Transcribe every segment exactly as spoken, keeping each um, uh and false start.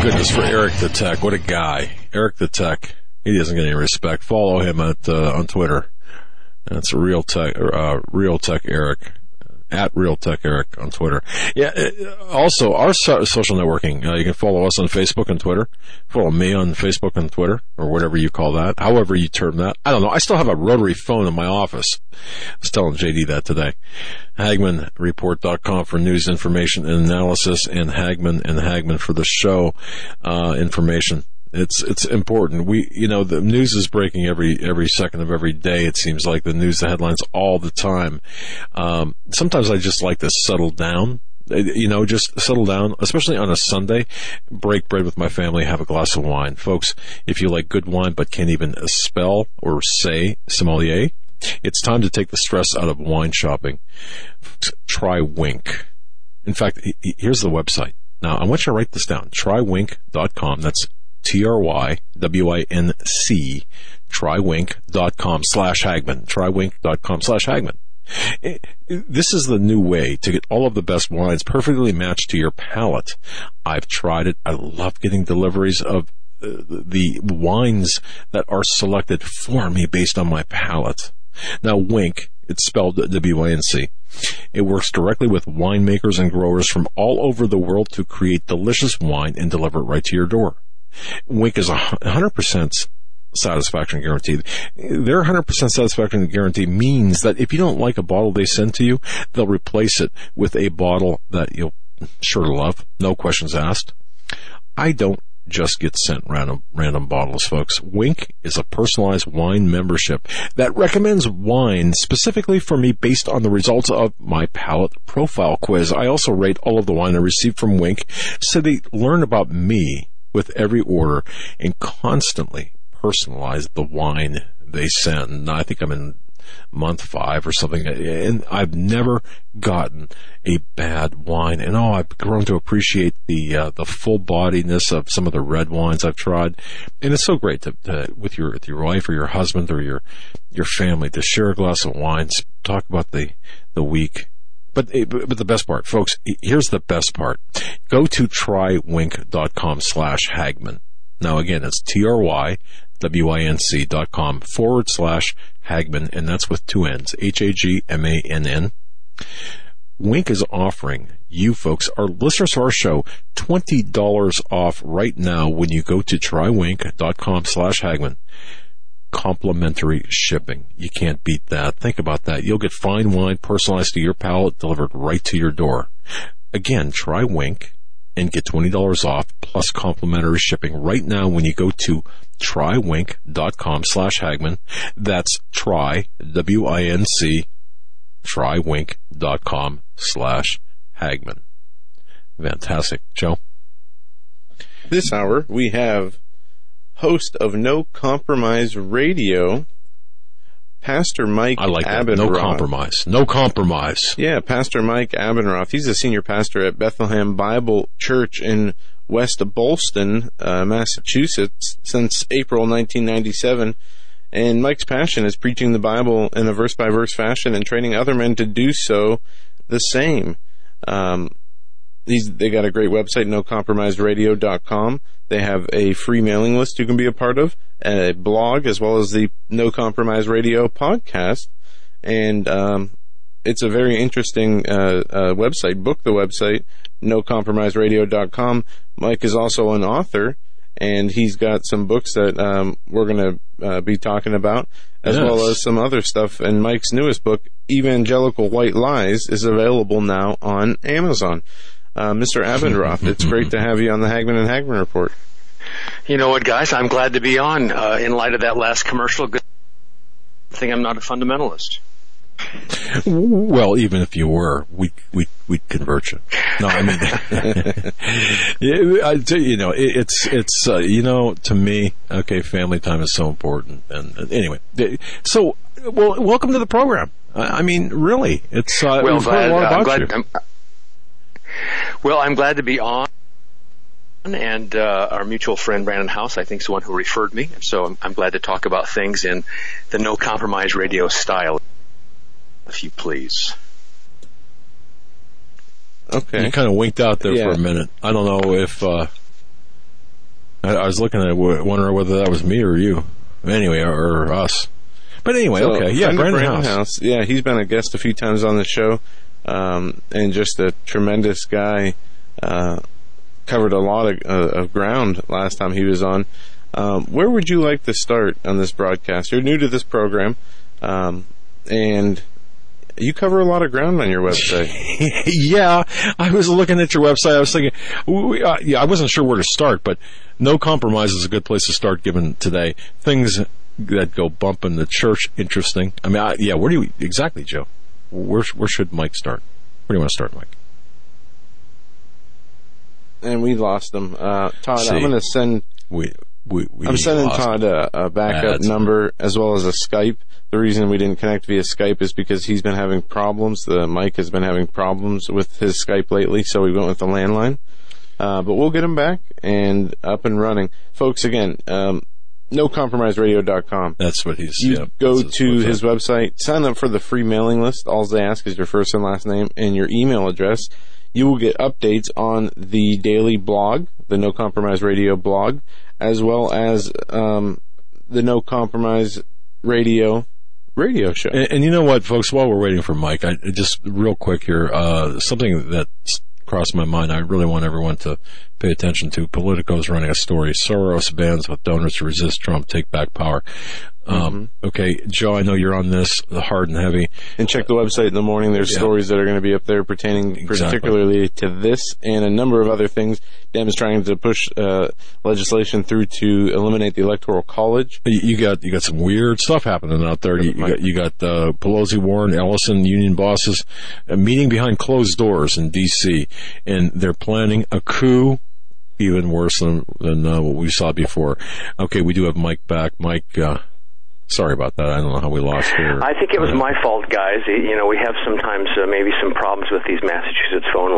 goodness for Eric the Tech. What a guy. Eric the Tech. He doesn't get any respect. Follow him at uh, on Twitter. That's Real Tech, uh, Real Tech Eric. At Real Tech Eric on Twitter. Yeah. Also, our so- social networking. Uh, you can follow us on Facebook and Twitter. Follow me on Facebook and Twitter, or whatever you call that. However you term that. I don't know. I still have a rotary phone in my office. I was telling J D that today. Hagman Report dot com for news, information, and analysis, and Hagman and Hagman for the show uh, information. It's it's important. We you know the news is breaking every every second of every day. It seems like the news, the headlines all the time. Um, sometimes I just like to settle down. You know, just settle down, especially on a Sunday. Break bread with my family, have a glass of wine, folks. If you like good wine but can't even spell or say sommelier, it's time to take the stress out of wine shopping. Try Winc. In fact, here's the website. Now I want you to write this down. try winc dot com. That's T R Y W I N C, trywinc.com slash Hagman, trywinc.com slash Hagman. This is the new way to get all of the best wines perfectly matched to your palate. I've tried it. I love getting deliveries of uh, the wines that are selected for me based on my palate. Now, Winc, it's spelled W I N C. It works directly with winemakers and growers from all over the world to create delicious wine and deliver it right to your door. Winc is a one hundred percent satisfaction guarantee. Their one hundred percent satisfaction guarantee means that if you don't like a bottle they send to you, they'll replace it with a bottle that you'll sure love, no questions asked. I don't just get sent random random bottles, folks. Winc is a personalized wine membership that recommends wine specifically for me based on the results of my palate profile quiz. I also rate all of the wine I receive from Winc so they learn about me with every order and constantly personalize the wine they send. I think I'm in month five or something, and I've never gotten a bad wine. And oh, I've grown to appreciate the uh, the full bodiness of some of the red wines I've tried. And it's so great to, to with your with your wife or your husband or your your family to share a glass of wine, talk about the the week. But, but the best part, folks, here's the best part. Go to trywinc.com slash Hagman. Now, again, it's T-R-Y-W-I-N-C dot com forward slash Hagman, and that's with two N's, H A G M A N N. Winc is offering you folks, our listeners to our show, twenty dollars off right now when you go to trywinc.com slash Hagman. Complimentary shipping. You can't beat that. Think about that. You'll get fine wine personalized to your palate delivered right to your door. Again, try Winc and get twenty dollars off plus complimentary shipping right now when you go to trywinc.com slash Hagman. That's try, W I N C, trywinc.com slash Hagman. Fantastic. Joe? This hour we have host of No Compromise Radio, Pastor Mike Abendroth. I like that. No compromise. No compromise. Yeah, Pastor Mike Abendroth. He's a senior pastor at Bethlehem Bible Church in West Boylston, uh, Massachusetts, since April nineteen ninety-seven. And Mike's passion is preaching the Bible in a verse-by-verse fashion and training other men to do so the same. Um, these, they got a great website, no compromise radio dot com. They have a free mailing list you can be a part of, a blog, as well as the No Compromise Radio podcast. And um, it's a very interesting uh, uh, website. Book the website, no compromise radio dot com. Mike is also an author, and he's got some books that um, we're going to uh, be talking about, as yes. well as some other stuff. And Mike's newest book, Evangelical White Lies, is available now on Amazon. Uh, Mister Abendroth, it's great to have you on the Hagman and Hagman Report. You know what, guys? I'm glad to be on. Uh, in light of that last commercial, good thing I'm not a fundamentalist. Well, even if you were, we we we'd convert you. No, I mean, I tell you, you know, it, it's it's uh, you know, to me, okay, family time is so important. And, and anyway, so well, welcome to the program. I, I mean, really, it's uh, well, we've heard a lot I'm about glad, you. I'm, well, I'm glad to be on. And uh, our mutual friend Brandon House, I think, is the one who referred me. And so I'm, I'm glad to talk about things in the No Compromise Radio style, if you please. Okay. You kind of winked out there yeah. for a minute. I don't know if uh, was looking at it, wondering whether that was me or you. Anyway, or, or us. But anyway, so, okay. Yeah, Brandon, Brandon House. House. Yeah, he's been a guest a few times on the show, um, and just a tremendous guy. Uh, covered a lot of, uh, of ground last time he was on. Um, where would you like to start on this broadcast? You're new to this program, um, and you cover a lot of ground on your website. Yeah, I was looking at your website. I was thinking, we, uh, yeah, I wasn't sure where to start, but No Compromise is a good place to start given today. Things that go bump in the church, interesting. I mean, I, yeah, where do you, exactly, Joe? Where, where should Mike start? Where do you want to start, Mike? And we lost him. Uh, Todd, See, I'm going to send... We, we, we I'm sending Todd a, a backup number as well as a Skype. The reason we didn't connect via Skype is because he's been having problems. The mic has been having problems with his Skype lately, so we went with the landline. Uh, but we'll get him back and up and running. Folks, again, um, no compromise radio dot com. That's what he's... You yeah, go his to website. his website, sign up for the free mailing list. All they ask is your first and last name and your email address. You will get updates on the daily blog, the No Compromise Radio blog, as well as um, the No Compromise Radio radio show. And, and you know what, folks, while we're waiting for Mike, I just real quick here, uh, something that's crossed my mind, I really want everyone to pay attention to. Politico's running a story. Soros bands with donors to resist Trump, take back power. Um, mm-hmm. Okay, Joe, I know you're on this, hard and heavy. And check the website in the morning. There's yeah. stories that are going to be up there pertaining exactly. particularly to this and a number of other things. Dem is trying to push uh, legislation through to eliminate the Electoral College. You, you got you got some weird stuff happening out there. You, you got, you got uh, Pelosi, Warren, Ellison, union bosses, a meeting behind closed doors in D C, and they're planning a coup. Even worse than, than uh, what we saw before. Okay, we do have Mike back. Mike, uh, sorry about that. I don't know how we lost here. I think it was uh, my fault, guys. You know, we have sometimes uh, maybe some problems with these Massachusetts phone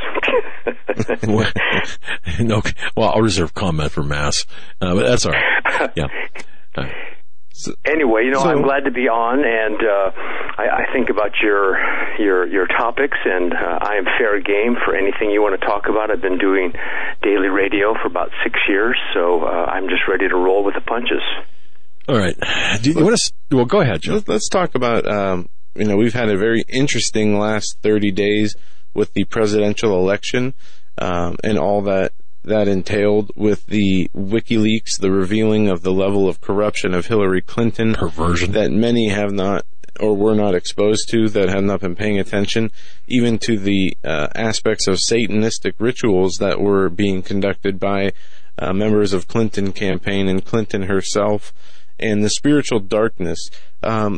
lines. no, well, I'll reserve comment for Mass, uh, but that's all right. Yeah. Uh, So, anyway, you know, so, I'm glad to be on, and uh, I, I think about your your your topics, and uh, I am fair game for anything you want to talk about. I've been doing daily radio for about six years, so uh, I'm just ready to roll with the punches. All right. Do you want to? Well, go ahead, Joe. Let's talk about. Um, you know, we've had a very interesting last thirty days with the presidential election um, and all that. That entailed with the WikiLeaks, the revealing of the level of corruption of Hillary Clinton. Perversion. That many have not or were not exposed to, that have not been paying attention, even to the uh, aspects of Satanistic rituals that were being conducted by uh, members of Clinton campaign and Clinton herself, and the spiritual darkness. Um,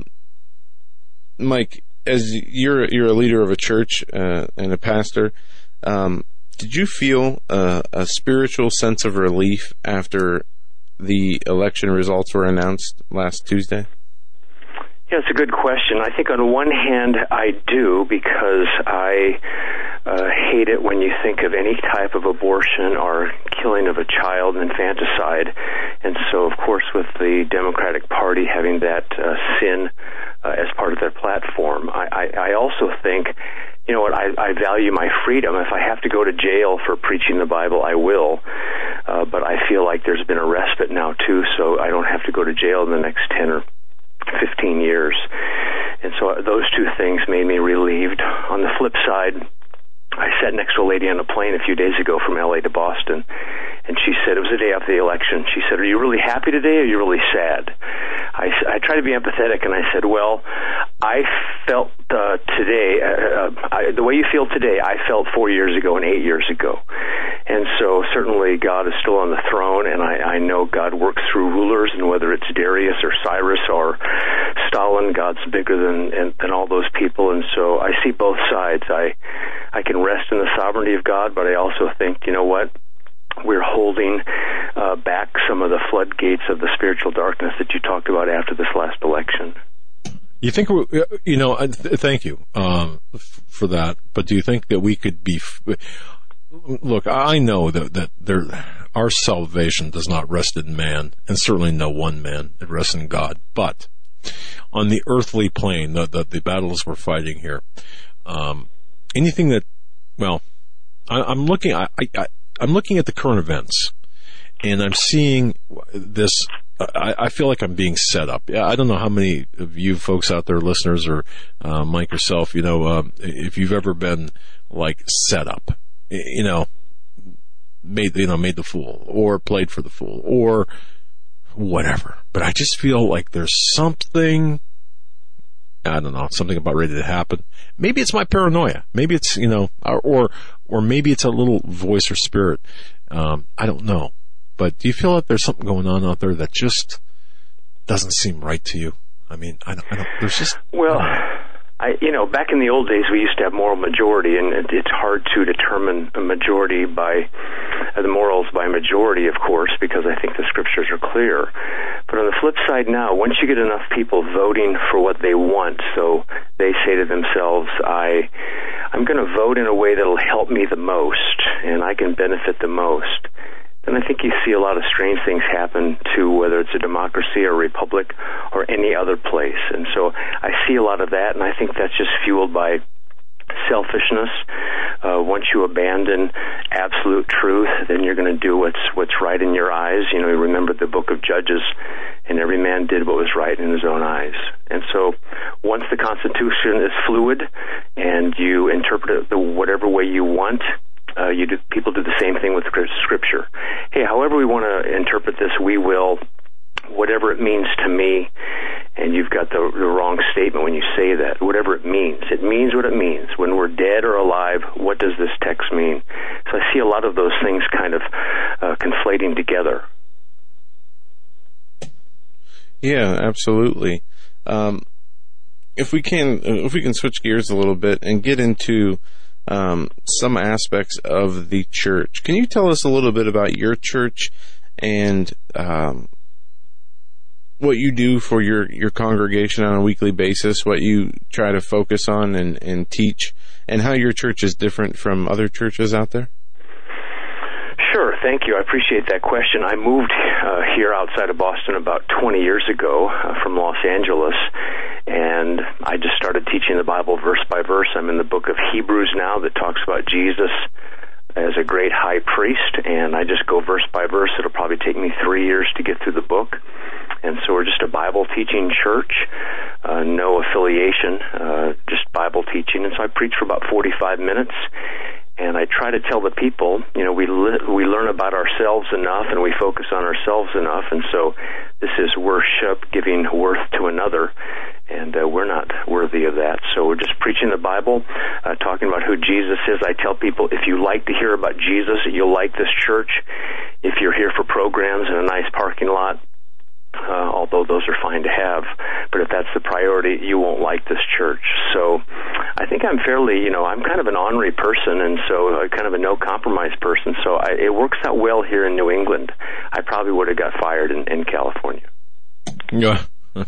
Mike, as you're, you're a leader of a church uh, and a pastor, um, did you feel uh, a spiritual sense of relief after the election results were announced last Tuesday? Yeah, it's a good question. I think on one hand I do, because I uh, hate it when you think of any type of abortion or killing of a child, infanticide. And so, of course, with the Democratic Party having that uh, sin uh, as part of their platform, I, I, I also think, you know what, I, I value my freedom. If I have to go to jail for preaching the Bible, I will. Uh, but I feel like there's been a respite now, too, so I don't have to go to jail in the next ten or fifteen years. And so those two things made me relieved. On the flip side, I sat next to a lady on a plane a few days ago from L A to Boston, and she said, it was the day after the election, she said, are you really happy today, or are you really sad? I, I tried to be empathetic, and I said, well, I felt uh, today, uh, I, the way you feel today, I felt four years ago and eight years ago. And so certainly God is still on the throne, and I, I know God works through rulers, and whether it's Darius or Cyrus or Stalin, God's bigger than, than, than all those people. And so I see both sides. I, I can rest in the sovereignty of God, but I also think, you know what? We're holding uh, back some of the floodgates of the spiritual darkness that you talked about after this last election. You think, you know, th- thank you um, f- for that, but do you think that we could be, f- look, I know that, that there, our salvation does not rest in man, and certainly no one man, it rests in God, but on the earthly plane, the, the, the battles we're fighting here, um, anything that, well, I, I'm looking, I, I, I'm looking at the current events, and I'm seeing this. I, I feel like I'm being set up. Yeah, I don't know how many of you folks out there, listeners, or uh, Mike yourself, you know, um, if you've ever been like set up, you know, made you know made the fool, or played for the fool, or whatever. But I just feel like there's something. I don't know, something about ready to happen. Maybe it's my paranoia. Maybe it's, you know, or or maybe it's a little voice or spirit. Um, I don't know. But do you feel like there's something going on out there that just doesn't seem right to you? I mean, I don't, I don't there's just... Well, I, you know, back in the old days, we used to have moral majority, and it, it's hard to determine a majority by, uh, the morals by majority, of course, because I think the scriptures are clear. But on the flip side now, once you get enough people voting for what they want, so they say to themselves, I, I'm going to vote in a way that'll help me the most, and I can benefit the most, then I think you see a lot of strange things happen to whether it's a democracy or a republic or any other place. And so I see a lot of that, and I think that's just fueled by selfishness. Uh, once you abandon absolute truth, then you're going to do what's what's right in your eyes. You know, you remember the book of Judges, and every man did what was right in his own eyes. And so once the Constitution is fluid and you interpret it the whatever way you want, Uh, you do, people do the same thing with Scripture. Hey, however we want to interpret this, we will, whatever it means to me, and you've got the, the wrong statement when you say that. Whatever it means. It means what it means. When we're dead or alive, what does this text mean? So I see a lot of those things kind of uh, conflating together. Yeah, absolutely. Um, if we can, if we can switch gears a little bit and get into Um, some aspects of the church. Can you tell us a little bit about your church and um, what you do for your, your congregation on a weekly basis, what you try to focus on and, and teach, and how your church is different from other churches out there? Sure, thank you. I appreciate that question. I moved uh, here outside of Boston about twenty years ago uh, from Los Angeles, and I just started teaching the Bible verse by verse. I'm in the book of Hebrews now that talks about Jesus as a great high priest, and I just go verse by verse. It'll probably take me three years to get through the book. And so we're just a Bible teaching church, uh, no affiliation, uh, just Bible teaching. And so I preach for about forty-five minutes. And I try to tell the people, you know, we li- we learn about ourselves enough and we focus on ourselves enough. And so this is worship, giving worth to another. And uh, we're not worthy of that. So we're just preaching the Bible, uh, talking about who Jesus is. I tell people, if you like to hear about Jesus, you'll like this church. If you're here for programs and a nice parking lot, Uh, although those are fine to have, but if that's the priority, you won't like this church. So I think I'm fairly, you know, I'm kind of an ornery person, and so uh, kind of a no-compromise person, so I, it works out well here in New England. I probably would have got fired in, in California. Yeah,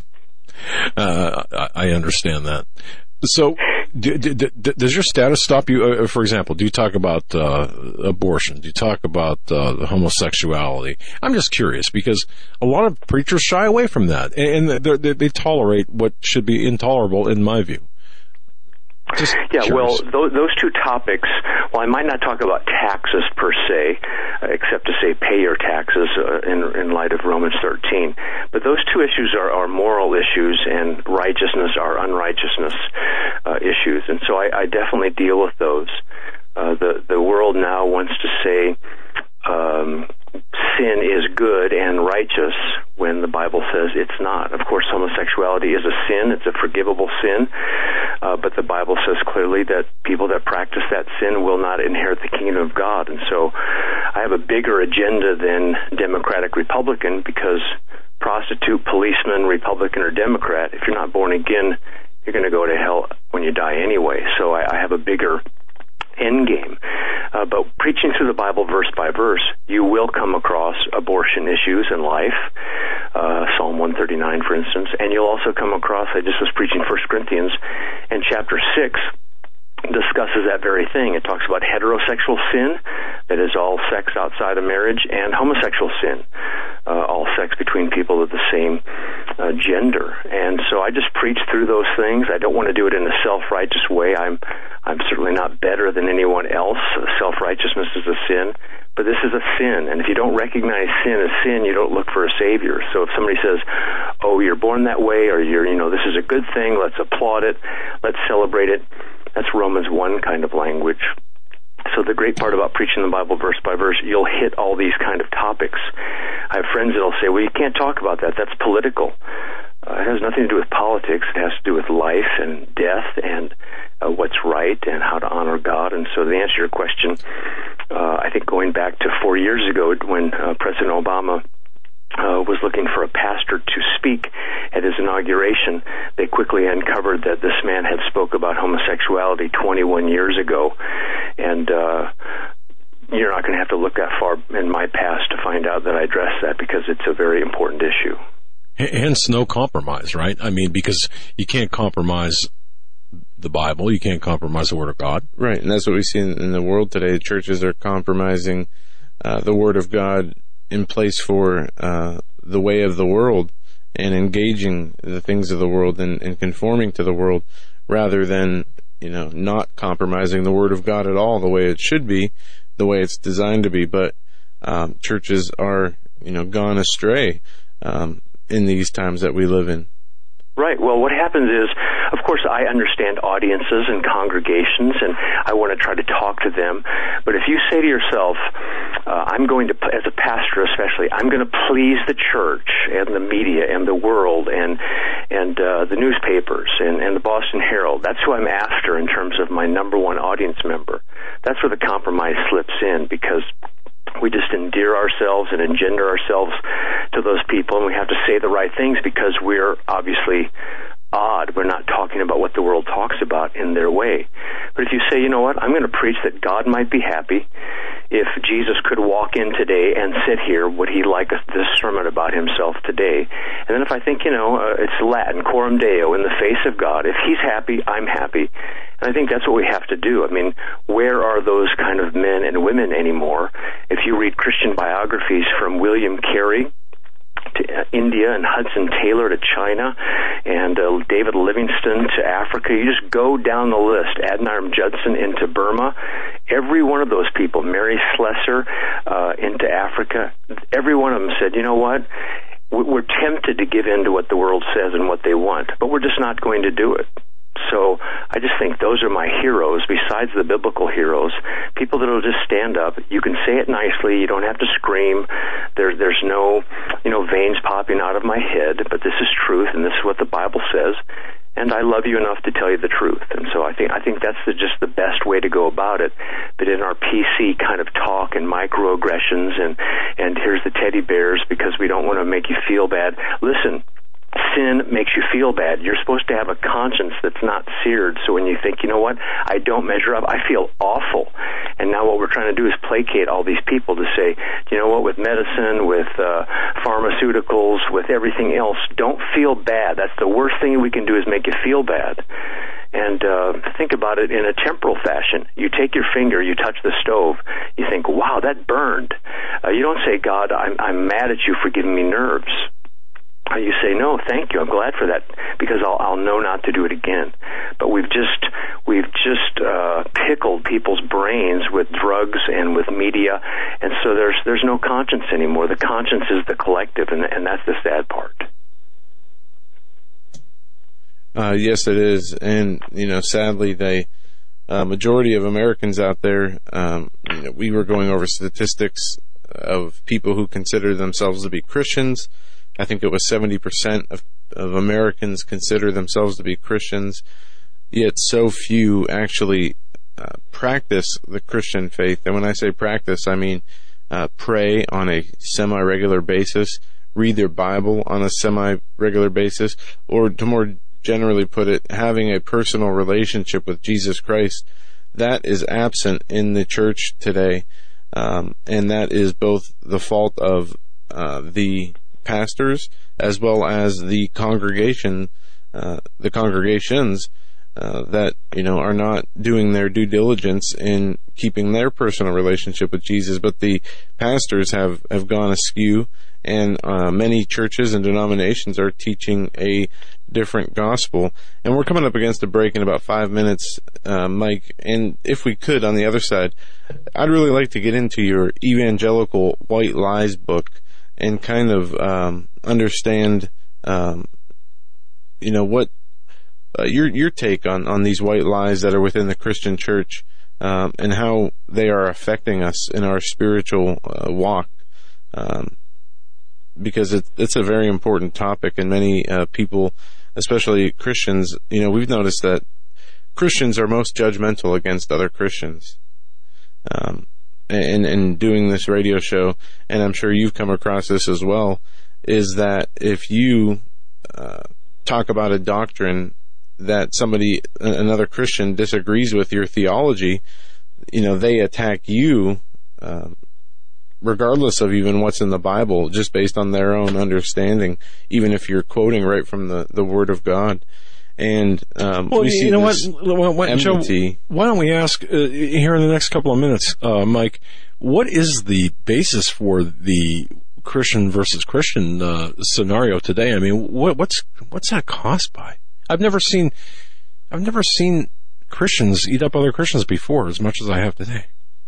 uh, I understand that. So, do, do, do, does your status stop you? Uh, for example, do you talk about uh, abortion? Do you talk about uh, homosexuality? I'm just curious because a lot of preachers shy away from that, and they, they tolerate what should be intolerable, in my view. Just yeah, curious. well, those, those two topics, well, I might not talk about taxes per se, uh, except to say pay your taxes uh, in, in light of Romans thirteen. But those two issues are, are moral issues, and righteousness are unrighteousness uh, issues. And so I, I definitely deal with those. Uh, the, the world now wants to say um, sin is good and righteous when the Bible says it's not. Of course, homosexuality is a sin. It's a forgivable sin. Uh, but the Bible says clearly that people that practice that sin will not inherit the kingdom of God. And so I have a bigger agenda than Democratic Republican, because prostitute, policeman, Republican, or Democrat, if you're not born again, you're going to go to hell when you die anyway. So I, I have a bigger end game. Uh, but preaching through the Bible verse by verse, you will come across abortion issues in life, uh, Psalm one thirty-nine, for instance, and you'll also come across, I just was preaching First Corinthians, and chapter six discusses that very thing. It talks about heterosexual sin, that is all sex outside of marriage, and homosexual sin, uh, all sex between people of the same uh, gender. And so I just preach through those things. I don't want to do it in a self-righteous way. I'm I'm certainly not better than anyone else. Self-righteousness is a sin, but this is a sin. And if you don't recognize sin as sin, you don't look for a savior. So if somebody says, oh, you're born that way, or you're, you know, this is a good thing, let's applaud it, let's celebrate it, that's Romans one kind of language. So the great part about preaching the Bible verse by verse, you'll hit all these kind of topics. I have friends that'll say, well, you can't talk about that. That's political. Uh, it has nothing to do with politics. It has to do with life and death and uh, what's right and how to honor God. And so to answer your question, uh, I think going back to four years ago when uh, President Obama Uh, was looking for a pastor to speak at his inauguration, they quickly uncovered that this man had spoke about homosexuality twenty-one years ago. And uh, you're not going to have to look that far in my past to find out that I addressed that, because it's a very important issue. Hence, no compromise, right? I mean, because you can't compromise the Bible. You can't compromise the Word of God. Right, and that's what we see in, in the world today. Churches are compromising uh, the Word of God in place for uh, the way of the world, and engaging the things of the world and, and conforming to the world, rather than, you know, not compromising the Word of God at all, the way it should be, the way it's designed to be. But um, churches are, you know, gone astray um, in these times that we live in. Right. Well, what happens is, of course, I understand audiences and congregations, and I want to try to talk to them. But if you say to yourself, uh, I'm going to, as a pastor especially, I'm going to please the church and the media and the world and and uh, the newspapers and, and the Boston Herald, that's who I'm after in terms of my number one audience member. That's where the compromise slips in, because we just endear ourselves and engender ourselves to those people, and we have to say the right things because we're obviously odd. We're not talking about what the world talks about in their way. But if you say, you know what, I'm going to preach that God might be happy if Jesus could walk in today and sit here, would he like this sermon about himself today? And then if I think, you know, uh, it's Latin, coram Deo, in the face of God, if he's happy, I'm happy. And I think that's what we have to do. I mean, where are those kind of men and women anymore? If you read Christian biographies from William Carey to India and Hudson Taylor to China and uh, David Livingstone to Africa, you just go down the list. Adoniram Judson into Burma. Every one of those people, Mary Slessor uh, into Africa, every one of them said, you know what? We're tempted to give in to what the world says and what they want, but we're just not going to do it. So I just think those are my heroes, besides the biblical heroes, people that will just stand up. You can say it nicely. You don't have to scream. There, there's no, you know, veins popping out of my head, but this is truth, and this is what the Bible says, and I love you enough to tell you the truth. And so I think I think that's the, just the best way to go about it. But in our P C kind of talk and microaggressions and, and here's the teddy bears because we don't want to make you feel bad. Listen, sin makes you feel bad. You're supposed to have a conscience that's not seared. So when you think, you know what, I don't measure up, I feel awful. And now what we're trying to do is placate all these people to say, you know what, with medicine, with uh, pharmaceuticals, with everything else, don't feel bad. That's the worst thing we can do, is make you feel bad. And uh, think about it in a temporal fashion. You take your finger, you touch the stove, you think, wow, that burned. Uh, you don't say, God, I'm, I'm mad at you for giving me nerves. You say, no, thank you, I'm glad for that, because I'll, I'll know not to do it again. But we've just we've just uh, pickled people's brains with drugs and with media, and so there's there's no conscience anymore. The conscience is the collective, and, and that's the sad part. Uh, yes, it is, and you know, sadly, the uh, majority of Americans out there, um, you know, we were going over statistics of people who consider themselves to be Christians. I think it was seventy percent of, of Americans consider themselves to be Christians, yet so few actually uh, practice the Christian faith. And when I say practice, I mean uh, pray on a semi-regular basis, read their Bible on a semi-regular basis, or to more generally put it, having a personal relationship with Jesus Christ. That is absent in the church today, um, and that is both the fault of uh, the pastors as well as the congregation, uh, the congregations uh, that, you know, are not doing their due diligence in keeping their personal relationship with Jesus, but the pastors have, have gone askew, and uh, many churches and denominations are teaching a different gospel. And we're coming up against a break in about five minutes, uh, Mike, and if we could, on the other side, I'd really like to get into your Evangelical White Lies book and kind of um, understand, um, you know, what uh, your your take on, on these white lies that are within the Christian church, um, and how they are affecting us in our spiritual uh, walk, um, because it, it's a very important topic, and many uh, people, especially Christians, you know, we've noticed that Christians are most judgmental against other Christians. Um, and, and doing this radio show, and I'm sure you've come across this as well, is that if you uh, talk about a doctrine that somebody, another Christian, disagrees with your theology, you know, they attack you, uh, regardless of even what's in the Bible, just based on their own understanding, even if you're quoting right from the, the Word of God. And um, well, we see you know this what, what Joe, why don't we ask uh, here in the next couple of minutes, uh, Mike, what is the basis for the Christian versus Christian uh, scenario today? I mean, what, what's what's that caused by? I've never seen I've never seen Christians eat up other Christians before as much as I have today.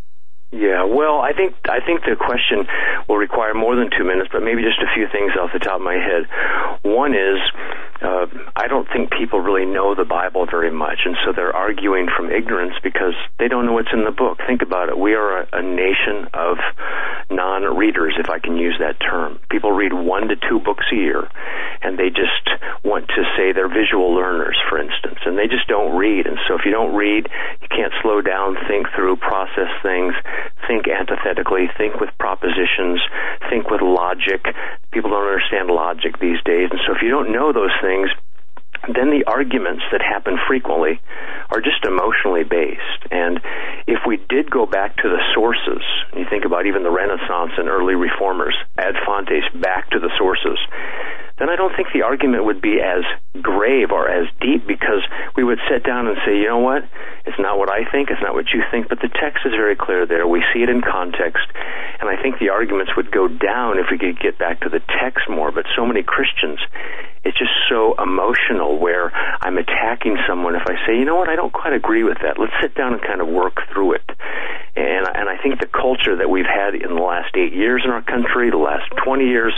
Yeah, well, I think I think the question will require more than two minutes, but maybe just a few things off the top of my head. One is, uh, I don't think people really know the Bible very much, and so they're arguing from ignorance because they don't know what's in the book. Think about it. We are a, a nation of non-readers, if I can use that term. People read one to two books a year, and they just want to say they're visual learners, for instance, and they just don't read. And so if you don't read, you can't slow down, think through, process things, think antithetically, think with propositions, think with logic. People don't understand logic these days. And so if you don't know those things, then the arguments that happen frequently are just emotionally based. And if we did go back to the sources, you think about even the Renaissance and early reformers, ad fontes, back to the sources, then I don't think the argument would be as grave or as deep, because we would sit down and say, you know what, it's not what I think, it's not what you think, but the text is very clear there. We see it in context, and I think the arguments would go down if we could get back to the text more. But so many Christians, it's just so emotional where I'm attacking someone if I say, you know what, I don't quite agree with that. Let's sit down and kind of work through it. And, and I think the culture that we've had in the last eight years in our country, the last twenty years,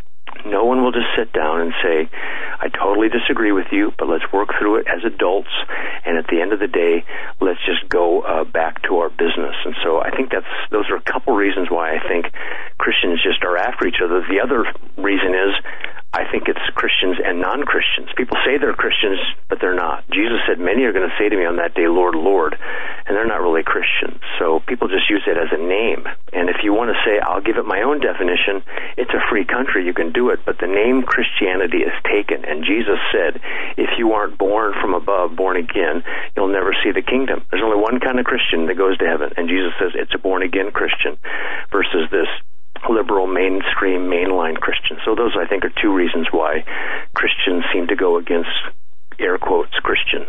no one will just sit down and say, I totally disagree with you, but let's work through it as adults, and at the end of the day, let's just go uh, back to our business. And so I think that's those are a couple reasons why I think Christians just are after each other. The other reason is I think it's Christians and non-Christians. People say they're Christians, but they're not. Jesus said, many are going to say to me on that day, Lord, Lord, and they're not really Christians. So people just use it as a name. And if you want to say, I'll give it my own definition, it's a free country, you can do it, but the name Christianity is taken. And Jesus said, if you aren't born from above, born again, you'll never see the kingdom. There's only one kind of Christian that goes to heaven, and Jesus says it's a born-again Christian versus this liberal, mainstream, mainline Christian. So those, I think, are two reasons why Christians seem to go against, air quotes, Christians.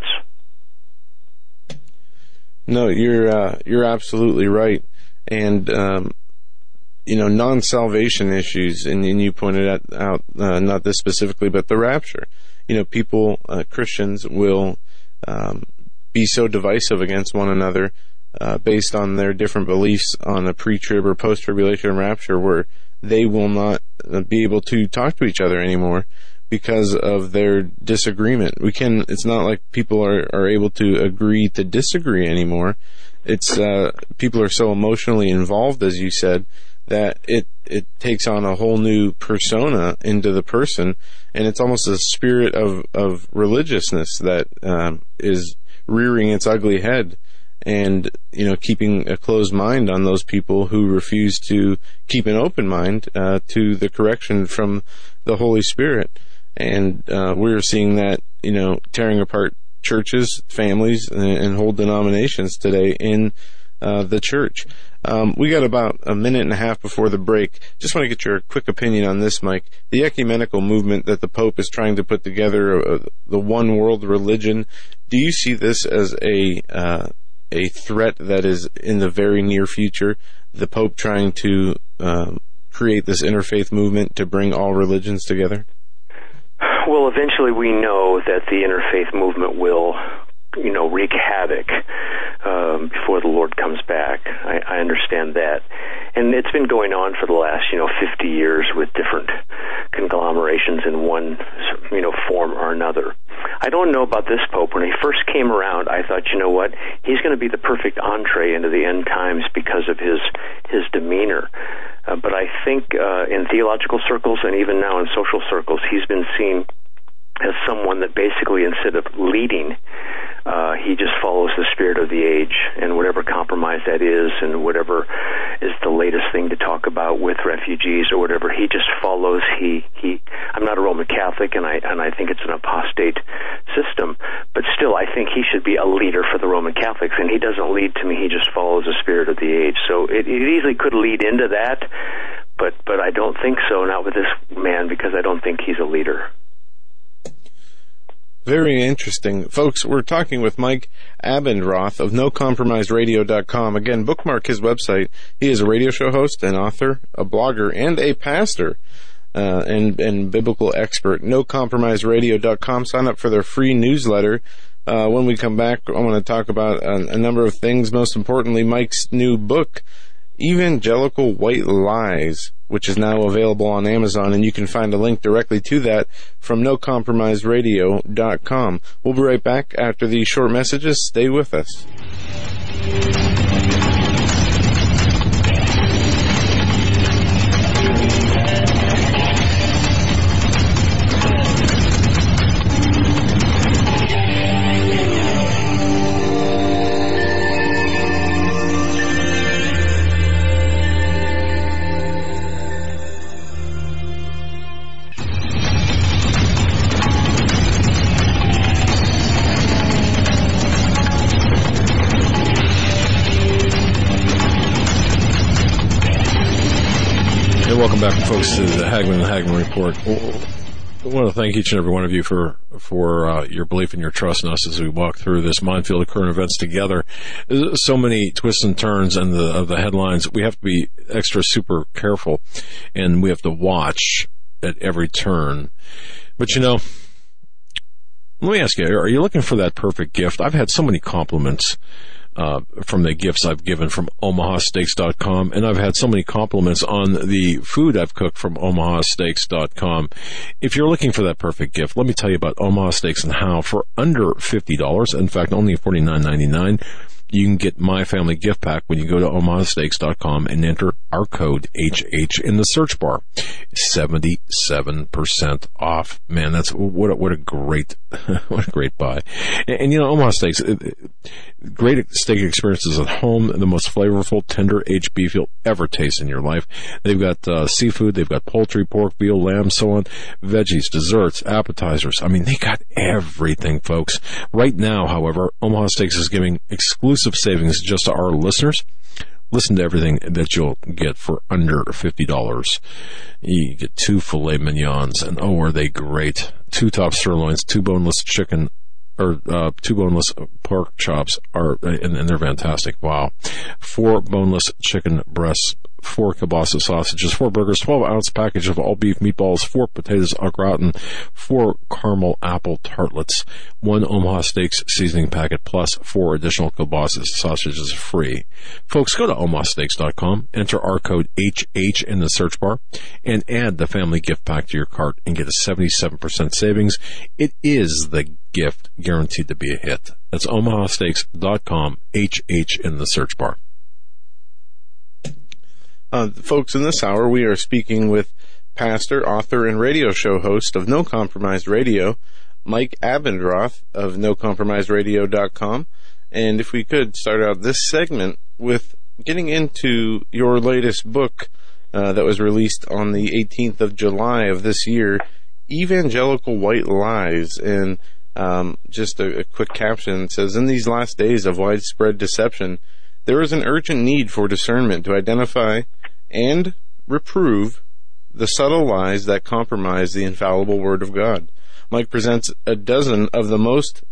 No, you're uh, you're absolutely right. And, um, you know, non-salvation issues, and, and you pointed out, out uh, not this specifically, but the rapture. You know, people, uh, Christians, will um, be so divisive against one another Uh, based on their different beliefs on a pre-trib or post-tribulation rapture, where they will not be able to talk to each other anymore because of their disagreement. We can, it's not like people are, are able to agree to disagree anymore. It's, uh, people are so emotionally involved, as you said, that it, it takes on a whole new persona into the person, and it's almost a spirit of, of religiousness that, um, is rearing its ugly head. And, you know, keeping a closed mind on those people who refuse to keep an open mind uh, to the correction from the Holy Spirit. And uh, we're seeing that, you know, tearing apart churches, families, and, and whole denominations today in uh, the church. Um, we got about a minute and a half before the break. Just want to get your quick opinion on this, Mike. The ecumenical movement that the Pope is trying to put together, uh, the one world religion, Do you see this as a uh, a threat that is in the very near future? The Pope trying to um, create this interfaith movement to bring all religions together? Well, eventually we know that the interfaith movement will, you know, wreak havoc um, before the Lord comes back. I, I understand that. And it's been going on for the last, you know, fifty years with different conglomerations in one, you know, form or another. I don't know about this Pope. When he first came around, I thought, you know what, he's going to be the perfect entree into the end times because of his his demeanor. Uh, but I think uh, in theological circles and even now in social circles, he's been seen as someone that basically, instead of leading, uh, he just follows the spirit of the age and whatever compromise that is and whatever is the latest thing to talk about with refugees or whatever. He just follows. He, he, I'm not a Roman Catholic, and I, and I think it's an apostate system, but still I think he should be a leader for the Roman Catholics, and he doesn't lead to me. He just follows the spirit of the age. So it, it easily could lead into that, but, but I don't think so, not with this man, because I don't think he's a leader. Very interesting. Folks, we're talking with Mike Abendroth of no compromise radio dot com. Again, bookmark his website. He is a radio show host, an author, a blogger, and a pastor, uh, and, and biblical expert. no compromise radio dot com. Sign up for their free newsletter. Uh, when we come back, I want to talk about a, a number of things. Most importantly, Mike's new book, Evangelical White Lies, which is now available on Amazon, and you can find a link directly to that from no compromise radio dot com. We'll be right back after these short messages. Stay with us. Welcome back, folks, to the Hagmann and Hagmann Report. I want to thank each and every one of you for for uh, your belief and your trust in us as we walk through this minefield of current events together. There's so many twists and turns and the of the headlines. We have to be extra super careful, and we have to watch at every turn. But, you know, let me ask you, are you looking for that perfect gift? I've had so many compliments Uh, from the gifts I've given from omaha steaks dot com, and I've had so many compliments on the food I've cooked from omaha steaks dot com. If you're looking for that perfect gift, let me tell you about Omaha Steaks and how for under fifty dollars, in fact, only forty-nine ninety-nine, you can get my family gift pack when you go to omaha steaks dot com and enter our code H H in the search bar. seventy-seven percent off. Man, that's what a, what a great what a great buy. And, and you know, Omaha Steaks, great steak experiences at home, the most flavorful, tender aged beef you'll ever taste in your life. They've got uh, seafood, they've got poultry, pork, veal, lamb, so on, veggies, desserts, appetizers. I mean, they got everything, folks. Right now, however, Omaha Steaks is giving exclusive savings just to our listeners. Listen to everything that you'll get for under fifty dollars. You get two filet mignons, and oh, are they great. Two top sirloins, two boneless chicken, or uh, two boneless pork chops, are, and, and they're fantastic. Wow. Four boneless chicken breasts, four kielbasa sausages, four burgers, twelve ounce package of all beef meatballs, four potatoes au gratin, four caramel apple tartlets, one Omaha Steaks seasoning packet, plus four additional kielbasa sausages free. Folks, go to omaha steaks dot com, enter our code H H in the search bar, and add the family gift pack to your cart and get a seventy-seven percent savings. It is the gift guaranteed to be a hit. That's omaha steaks dot com, H H in the search bar. Uh, folks, in this hour, we are speaking with pastor, author, and radio show host of No Compromise Radio, Mike Abendroth of no compromise radio dot com. And if we could start out this segment with getting into your latest book uh, that was released on the eighteenth of July of this year, Evangelical White Lies. And um, just a, a quick caption says, in these last days of widespread deception, there is an urgent need for discernment to identify and reprove the subtle lies that compromise the infallible Word of God. Mike presents a dozen of the most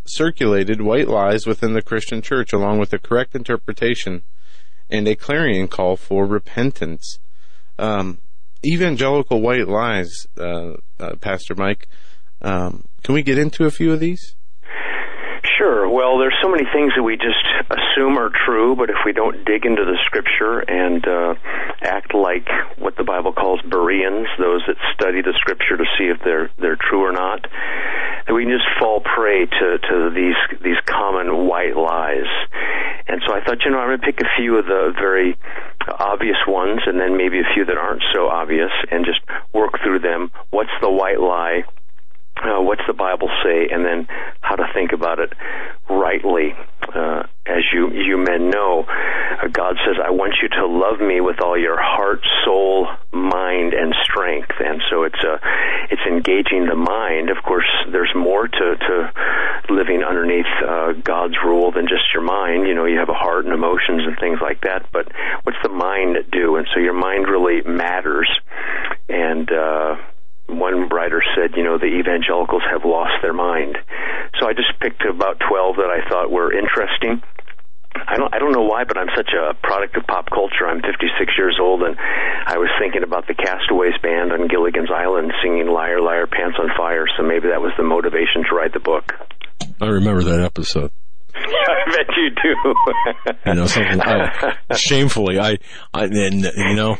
circulated white lies within the Christian church, along with a correct interpretation and a clarion call for repentance. Um, evangelical white lies, uh, uh, Pastor Mike. Um, can we get into a few of these? Sure. Well, there's so many things that we just assume are true, but if we don't dig into the Scripture and uh, act like what the Bible calls Bereans, those that study the Scripture to see if they're they're true or not, then we can just fall prey to, to these these common white lies. And so I thought, you know, I'm going to pick a few of the very obvious ones, and then maybe a few that aren't so obvious, and just work through them. What's the white lie? Uh, what's the Bible say, and then how to think about it rightly. Uh, as you you men know, uh, God says, I want you to love me with all your heart, soul, mind, and strength. And so it's uh, it's engaging the mind. Of course, there's more to, to living underneath uh, God's rule than just your mind. You know, you have a heart and emotions and things like that, but what's the mind do? And so your mind really matters. And uh one writer said, you know, the evangelicals have lost their mind. So I just picked about twelve that I thought were interesting. I don't I don't know why, but I'm such a product of pop culture. I'm fifty-six years old, and I was thinking about the Castaways band on Gilligan's Island singing Liar, Liar, Pants on Fire, so maybe that was the motivation to write the book. I remember that episode. I bet you do. You know, something, I, shamefully, I, I, and, you know...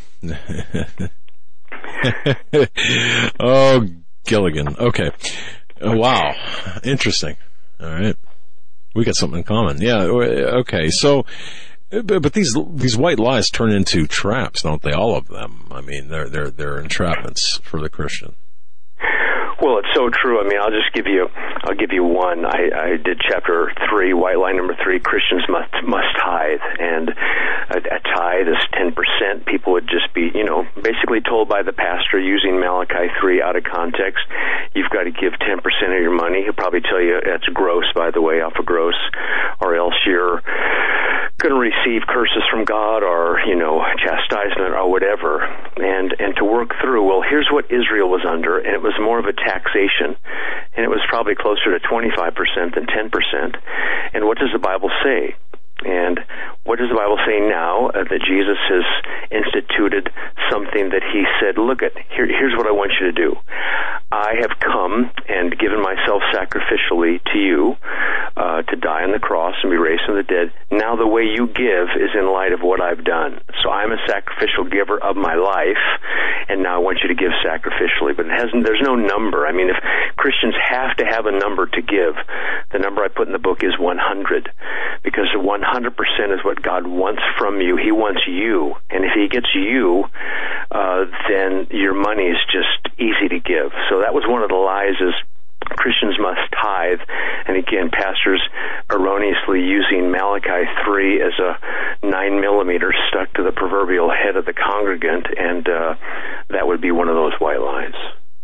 Oh, Gilligan. Okay. Oh, wow. Interesting. All right. We got something in common. Yeah. Okay. So, but, but these these white lies turn into traps, don't they? All of them. I mean, they're they're they're entrapments for the Christian. Well, it's so true. I mean, I'll just give you, I'll give you one. I, I did chapter three, white lie number three, Christians must, must tithe. And a, a tithe is ten percent. People would just be, you know, basically told by the pastor using Malachi three out of context, you've got to give ten percent of your money. He'll probably tell you that's gross, by the way, off of gross, or else you're going to receive curses from God or, you know, chastisement or whatever. And, and to work through, well, here's what Israel was under, and it was more of a taxation, and it was probably closer to twenty-five percent than ten percent. And what does the Bible say? And what does the Bible say now uh, that Jesus has instituted something that he said, look, at here, here's what I want you to do. I have come and given myself sacrificially to you uh, to die on the cross and be raised from the dead. Now the way you give is in light of what I've done. So I'm a sacrificial giver of my life, and now I want you to give sacrificially. But it hasn't, there's no number. I mean, if Christians have to have a number to give, the number I put in the book is one hundred, because one hundred percent is what God wants from you. He wants you. And if he gets you, uh, then your money is just easy to give. So that was one of the lies, is Christians must tithe. And again, pastors erroneously using Malachi three as a nine millimeter stuck to the proverbial head of the congregant, and uh, that would be one of those white lies.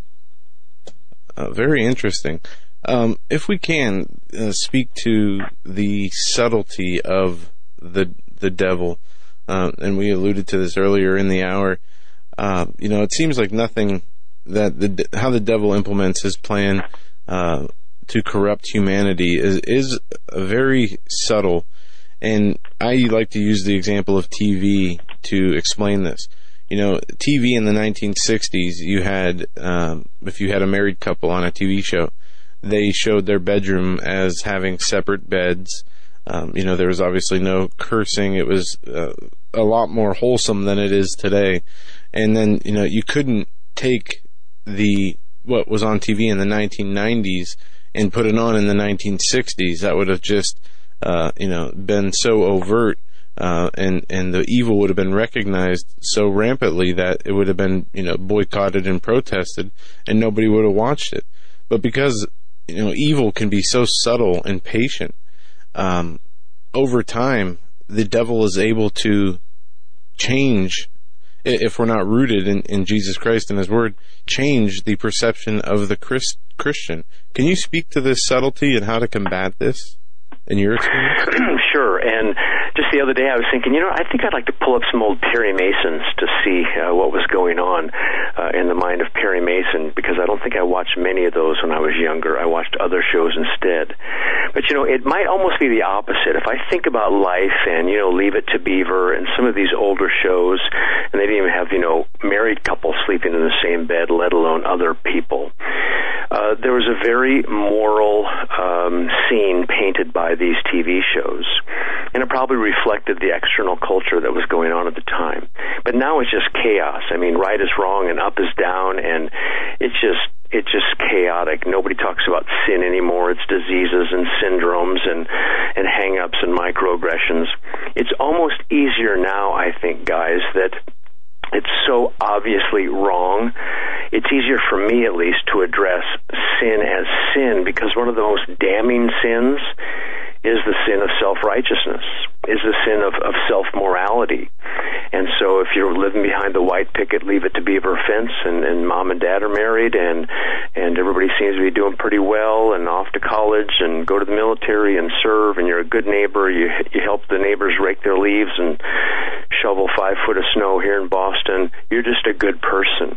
Uh, very interesting. Um, if we can uh, speak to the subtlety of the the devil, uh, and we alluded to this earlier in the hour. Uh, you know, it seems like nothing that the how the devil implements his plan uh, to corrupt humanity is is very subtle. And I like to use the example of T V to explain this. You know, T V in the nineteen sixties, you had um, if you had a married couple on a T V show, they showed their bedroom as having separate beds. Um, you know, there was obviously no cursing. It was uh, a lot more wholesome than it is today. And then, you know, you couldn't take the what was on T V in the nineteen nineties and put it on in the nineteen sixties. That would have just, uh, you know, been so overt, uh, and and the evil would have been recognized so rampantly that it would have been, you know, boycotted and protested, and nobody would have watched it. But because, you know, evil can be so subtle and patient, um, over time, the devil is able to change, if we're not rooted in, in Jesus Christ and His Word, change the perception of the Christ, Christian. Can you speak to this subtlety and how to combat this? in your experience? Sure. And just the other day I was thinking, you know, I think I'd like to pull up some old Perry Masons to see uh, what was going on uh, in the mind of Perry Mason, because I don't think I watched many of those when I was younger. I watched other shows instead. But, you know, it might almost be the opposite. If I think about life and, you know, Leave It to Beaver and some of these older shows, and they didn't even have, you know, married couples sleeping in the same bed, let alone other people. Uh, there was a very moral um, scene painted by these T V shows, and it probably reflected the external culture that was going on at the time. But now it's just chaos. I mean, right is wrong and up is down, and it's just it's just chaotic. Nobody talks about sin anymore. It's diseases and syndromes and and hang-ups and microaggressions. It's almost easier now, I think, guys, that it's so obviously wrong. It's easier for me, at least, to address sin as sin, because one of the most damning sins is the sin of self-righteousness, is the sin of, of self-morality. And so if you're living behind the white picket Leave It to Beaver fence, and, and mom and dad are married, and and everybody seems to be doing pretty well and off to college and go to the military and serve, and you're a good neighbor, you you help the neighbors rake their leaves and shovel five foot of snow here in Boston, you're just a good person.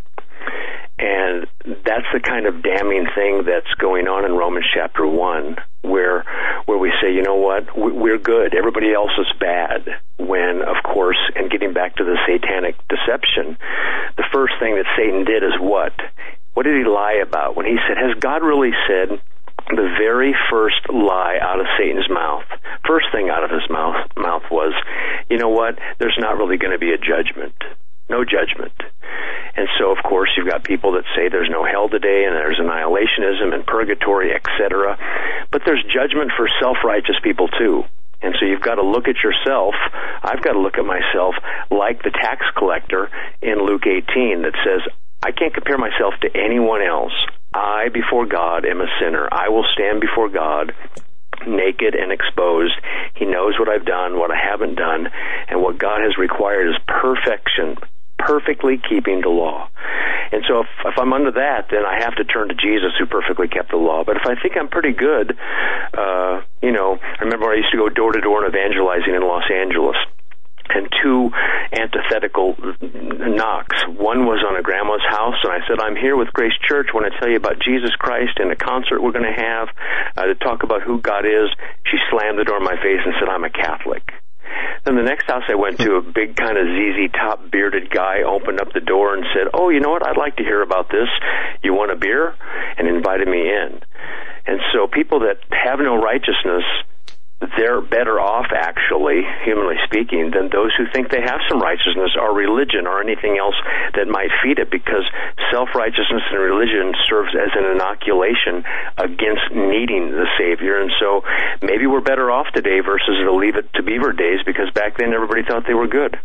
And that's the kind of damning thing that's going on in Romans chapter one, where where we say, you know what, we're good, everybody else is bad. When, of course, and getting back to the satanic deception, the first thing that Satan did is what? What did he lie about? When he said, has God really said? The very first lie out of Satan's mouth, first thing out of his mouth, mouth was, you know what, there's not really going to be a judgment. No judgment. And so, of course, you've got people that say there's no hell today and there's annihilationism and purgatory, et cetera. But there's judgment for self-righteous people, too. And so you've got to look at yourself. I've got to look at myself like the tax collector in Luke eighteen that says, I can't compare myself to anyone else. I, before God, am a sinner. I will stand before God naked and exposed. He knows what I've done, what I haven't done, and what God has required is perfection, perfectly keeping the law. And so if, if I'm under that, then I have to turn to Jesus, who perfectly kept the law. But if I think I'm pretty good, uh, you know, I remember I used to go door to door and evangelizing in Los Angeles. And two antithetical knocks. One was on a grandma's house, and I said, I'm here with Grace Church. I want to tell you about Jesus Christ and a concert we're going to have uh, to talk about who God is. She slammed the door in my face and said, I'm a Catholic. Then the next house I went to, a big kind of Z Z Top bearded guy opened up the door and said, oh, you know what, I'd like to hear about this. You want a beer? And invited me in. And so people that have no righteousness, they're better off, actually, humanly speaking, than those who think they have some righteousness or religion or anything else that might feed it, because self-righteousness and religion serves as an inoculation against needing the Savior. And so maybe we're better off today versus the Leave It to Beaver days, because back then everybody thought they were good.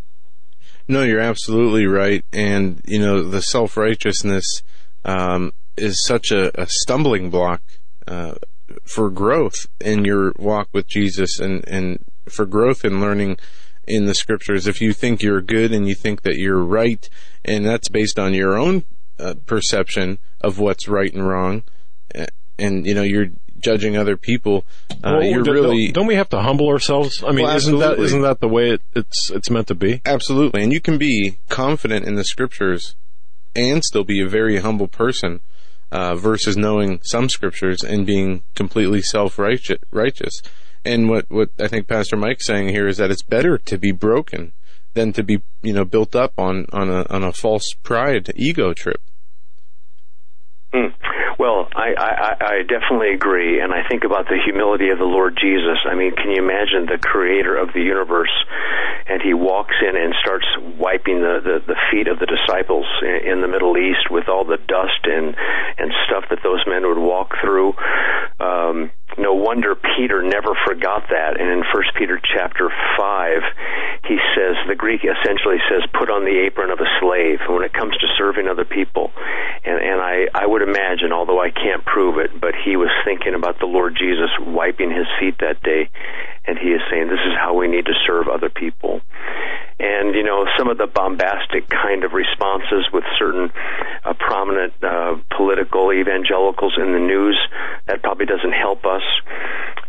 No, you're absolutely right. And, you know, the self-righteousness um, is such a, a stumbling block uh for growth in your walk with Jesus, and, and for growth in learning in the scriptures. If you think you're good and you think that you're right, and that's based on your own uh, perception of what's right and wrong, and, you know, you're judging other people, uh, well, you're don't, really... Don't we have to humble ourselves? I mean, well, isn't that isn't that the way it, it's it's meant to be? Absolutely. And you can be confident in the scriptures and still be a very humble person. Uh, versus knowing some scriptures and being completely self-righteous. And what, what I think Pastor Mike's saying here is that it's better to be broken than to be, you know, built up on, on a on a false pride ego trip. Hmm. Well, I, I, I definitely agree, and I think about the humility of the Lord Jesus. I mean, can you imagine the creator of the universe, and he walks in and starts wiping the, the, the feet of the disciples in, in the Middle East with all the dust and, and stuff that those men would walk through. Um, no wonder Peter never forgot that. And in First Peter chapter five, he says, the Greek essentially says, put on the apron of a slave when it comes to serving other people. And, and I, I would imagine, although I can't prove it, but he was thinking about the Lord Jesus wiping his feet that day, and he is saying, this is how we need to serve other people. And, you know, some of the bombastic kind of responses with certain uh, prominent uh, political evangelicals in the news, that probably doesn't help us.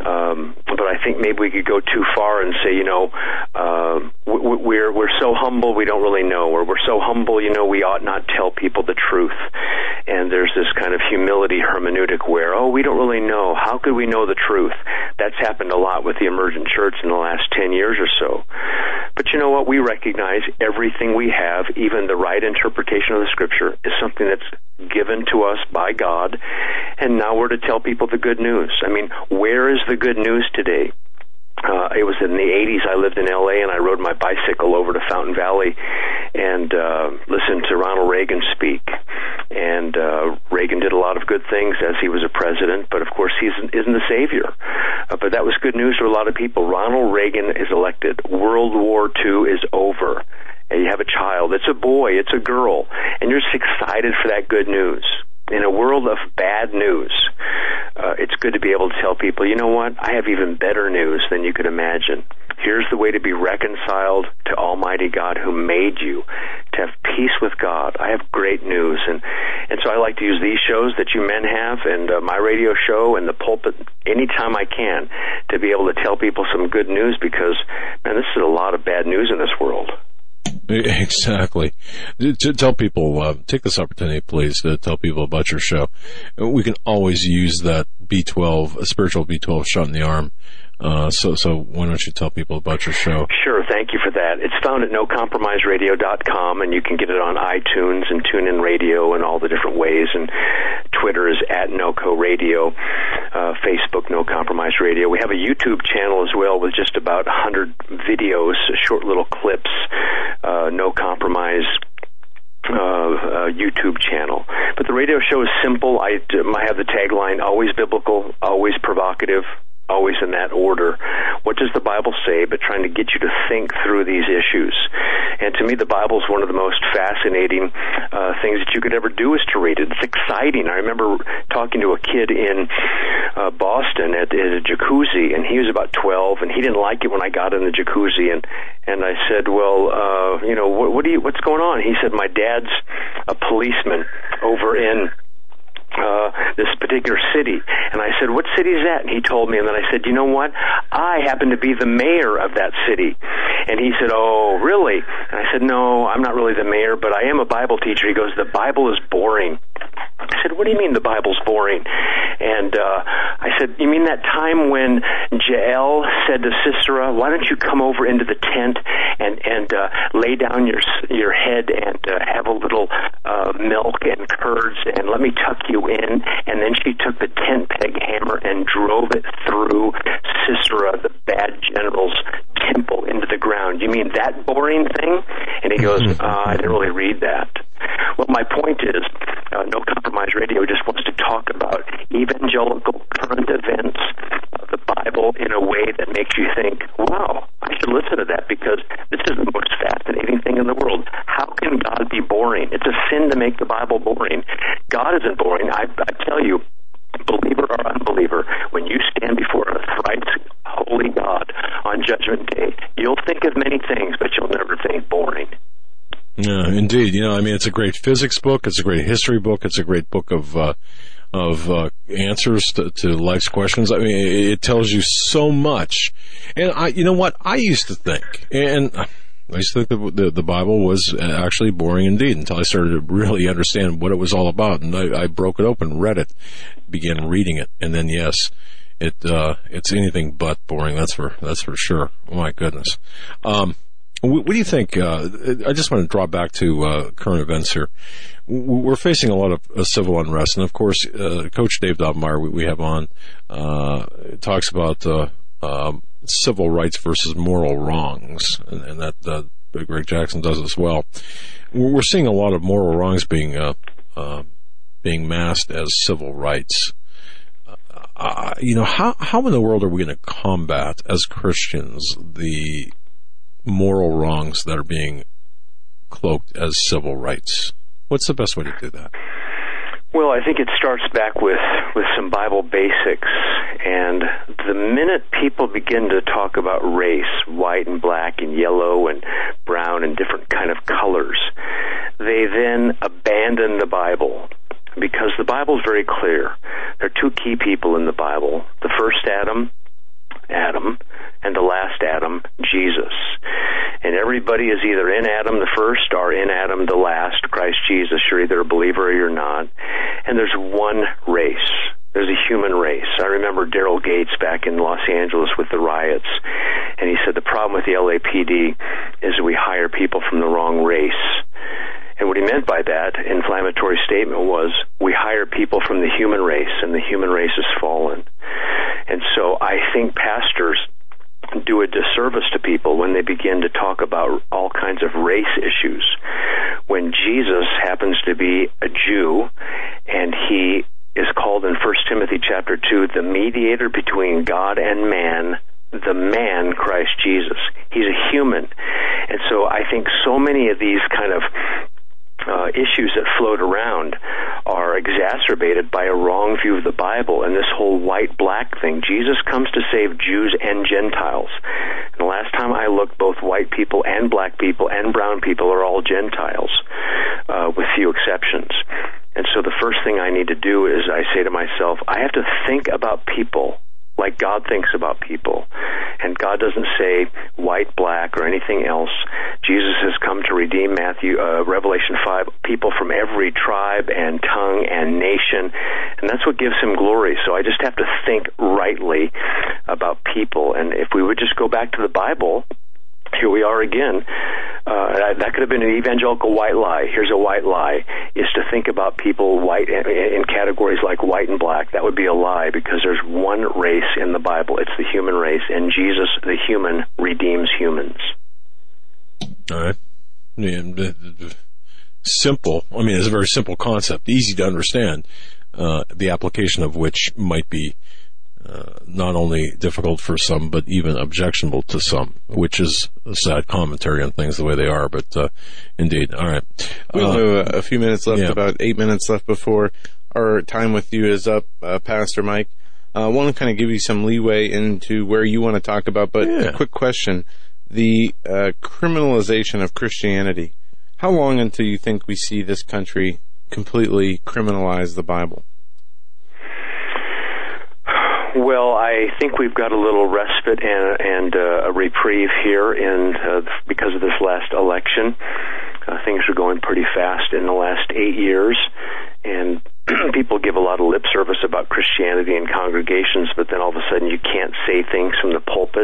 Um, but I think maybe we could go too far and say, you know, uh, we're we're so humble we don't really know, or we're so humble, you know, we ought not tell people the truth. And there's this kind of humility hermeneutic where, oh, we don't really know. How could we know the truth? That's happened a lot with the emergent church in the last ten years or so. But you know what? We recognize everything we have, even the right interpretation of the Scripture, is something that's given to us by God. And now we're to tell people the good news. I mean, where is the good news today? Uh, it was in the eighties. I lived in L A and I rode my bicycle over to Fountain Valley and uh, listened to Ronald Reagan speak. And uh, Reagan did a lot of good things as he was a president, but of course he isn't, isn't the savior. Uh, but that was good news to a lot of people. Ronald Reagan is elected. World War Two is over. And you have a child. It's a boy. It's a girl. And you're just excited for that good news. In a world of bad news, uh, it's good to be able to tell people, you know what, I have even better news than you could imagine. Here's the way to be reconciled to Almighty God who made you, to have peace with God. I have great news. And, and so I like to use these shows that you men have and uh, my radio show and the pulpit anytime I can to be able to tell people some good news because, man, this is a lot of bad news in this world. Exactly. To tell people, uh, take this opportunity, please, to tell people about your show. We can always use that B twelve, a spiritual B twelve shot in the arm. Uh, so, so why don't you tell people about your show? Sure, thank you for that. It's found at no compromise radio dot com, and you can get it on iTunes and TuneIn Radio and all the different ways. And Twitter is at NoCo Radio, uh, Facebook No Compromise Radio. We have a YouTube channel as well with just about one hundred videos, short little clips, uh, No Compromise Uh, uh, YouTube channel. But the radio show is simple. I, I have the tagline, always biblical, always provocative, always in that order. What does the Bible say? But trying to get you to think through these issues. And to me, the Bible is one of the most fascinating uh, things that you could ever do is to read it. It's exciting. I remember talking to a kid in uh, Boston at, at a jacuzzi, and he was about twelve, and he didn't like it when I got in the jacuzzi. And and I said, well, uh, you know, what, what do you? What's going on? He said, my dad's a policeman over in Uh, this particular city. And I said, what city is that? And he told me, and then I said, you know what? I happen to be the mayor of that city. And he said, oh, really? And I said, no, I'm not really the mayor, but I am a Bible teacher. He goes, the Bible is boring. I said, what do you mean the Bible's boring? And uh, I said, you mean that time when Jael said to Sisera, why don't you come over into the tent and, and uh, lay down your your head and uh, have a little uh, milk and curds and let me tuck you in? And then she took the tent peg hammer and drove it through Sisera, the bad general's temple, into the ground. You mean that boring thing? And he goes, uh, I didn't really read that. Well, my point is, uh, No Compromise Radio just wants to talk about evangelical current events of the Bible in a way that makes you think, wow, I should listen to that because this is the most fascinating thing in the world. How can God be boring? It's a sin to make the Bible boring. God isn't boring. I, I tell you, believer or unbeliever, when you stand before a thrice holy God on Judgment Day, you'll think of many things, but you'll never think boring. Yeah, indeed. You know, I mean, it's a great physics book. It's a great history book. It's a great book of uh, of uh, answers to, to life's questions. I mean, it, it tells you so much. And I, you know what? I used to think, and I used to think that the, the Bible was actually boring indeed until I started to really understand what it was all about. And I, I broke it open, read it, began reading it, and then yes, it uh, it's anything but boring. That's for that's for sure. Oh my goodness. Um, What do you think? Uh, I just want to draw back to uh, current events here. We're facing a lot of uh, civil unrest, and of course, uh, Coach Dave Daubenmire, we, we have on, uh, talks about uh, um, civil rights versus moral wrongs, and, and that uh, Greg Jackson does as well. We're seeing a lot of moral wrongs being uh, uh, being masked as civil rights. Uh, you know, how how in the world are we going to combat as Christians the moral wrongs that are being cloaked as civil rights? What's the best way to do that? Well, I think it starts back with, with some Bible basics. And the minute people begin to talk about race, white and black and yellow and brown and different kind of colors, they then abandon the Bible. Because the Bible is very clear. There are two key people in the Bible. The first Adam Adam, and the last Adam, Jesus. And everybody is either in Adam the first or in Adam the last, Christ Jesus. You're either a believer or you're not. And there's one race. There's a human race. I remember Daryl Gates back in Los Angeles with the riots, and he said the problem with the L A P D is we hire people from the wrong race. And what he meant by that inflammatory statement was we hire people from the human race, and the human race has fallen. And so I think pastors do a disservice to people when they begin to talk about all kinds of race issues. When Jesus happens to be a Jew, and he is called in First Timothy chapter two, the mediator between God and man, the man, Christ Jesus. He's a human. And so I think so many of these kind of uh, issues that float around are exacerbated by a wrong view of the Bible and this whole white-black thing. Jesus comes to save Jews and Gentiles. And the last time I looked, both white people and black people and brown people are all Gentiles, uh, with few exceptions. And so the first thing I need to do is I say to myself, I have to think about people like God thinks about people. And God doesn't say white, black, or anything else. Jesus has come to redeem, Matthew, uh, Revelation five, people from every tribe and tongue and nation. And that's what gives him glory. So I just have to think rightly about people. And if we would just go back to the Bible, here we are again. Uh, that could have been an evangelical white lie. Here's a white lie, is to think about people white in, in categories like white and black. That would be a lie, because there's one race in the Bible. It's the human race, and Jesus, the human, redeems humans. All right. Yeah, simple. I mean, it's a very simple concept, easy to understand, uh, the application of which might be Uh, not only difficult for some, but even objectionable to some, which is a sad commentary on things the way they are. But uh, indeed, all right. We uh, have a few minutes left, yeah. about eight minutes left before our time with you is up, uh, Pastor Mike. Uh, I want to kind of give you some leeway into where you want to talk about, but yeah. a quick question. The uh, criminalization of Christianity, how long until you think we see this country completely criminalize the Bible? Well, I think we've got a little respite and, and uh, a reprieve here in uh, because of this last election. Uh, things are going pretty fast in the last eight years, and people give a lot of lip service about Christianity in congregations, but then all of a sudden you can't say things from the pulpit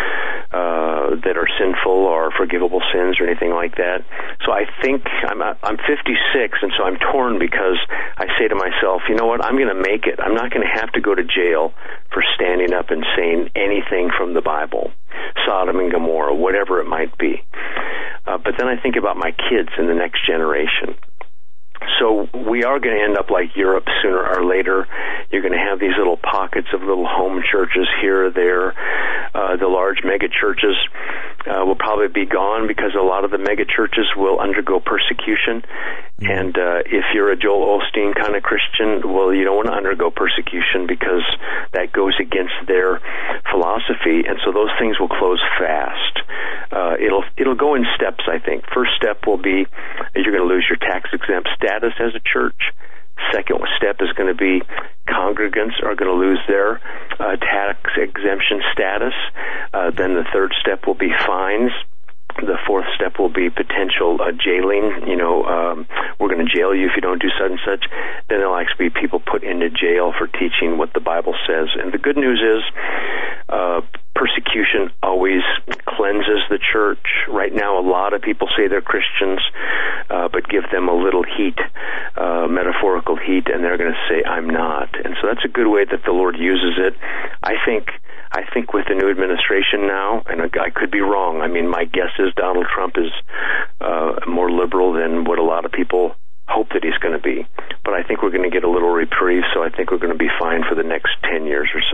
uh, that are sinful or forgivable sins or anything like that. So I think I'm I'm fifty-six, and so I'm torn, because I say to myself, you know what, I'm going to make it. I'm not going to have to go to jail for standing up and saying anything from the Bible, Sodom and Gomorrah, whatever it might be. Uh, but then I think about my kids and the next generation. So we are going to end up like Europe sooner or later. You're going to have these little pockets of little home churches here or there. Uh, the large mega churches uh, will probably be gone, because a lot of the mega churches will undergo persecution. Mm-hmm. And uh, if you're a Joel Osteen kind of Christian, well, you don't want to undergo persecution, because that goes against their philosophy. And so those things will close fast. Uh, it'll it'll go in steps, I think. First step will be you're going to lose your tax-exempt status as a church. Second step is going to be congregants are going to lose their uh, tax exemption status. Uh, then the third step will be fines. The fourth step will be potential uh, jailing. You know, um, we're going to jail you if you don't do such and such. Then there'll actually be people put into jail for teaching what the Bible says. And the good news is uh, persecution always cleanses the church. Right now, a lot of people say they're Christians, uh, but give them a little heat, uh, metaphorical heat, and they're going to say, I'm not. And so that's a good way that the Lord uses it. I think I think with the new administration now, and I could be wrong, I mean, my guess is Donald Trump is uh, more liberal than what a lot of people hope that he's going to be. But I think we're going to get a little reprieve, so I think we're going to be fine for the next ten years or